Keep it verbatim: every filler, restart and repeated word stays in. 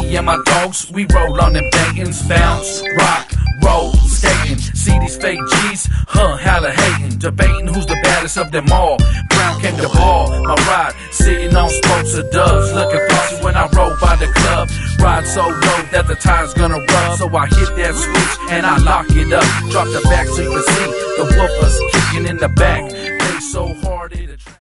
Me and my dogs, we roll on them bangins, bounce, rock, roll, skating. See these fake G's, huh, hella hating, debating who's the baddest of them all. Brown came to ball, my ride, sitting on spokes of doves, looking flossy when I roll by the club. Ride so low that the tire's gonna rub, so I hit that switch and I lock it up. Drop the back so you can see the woofers kicking in the back. They so hard it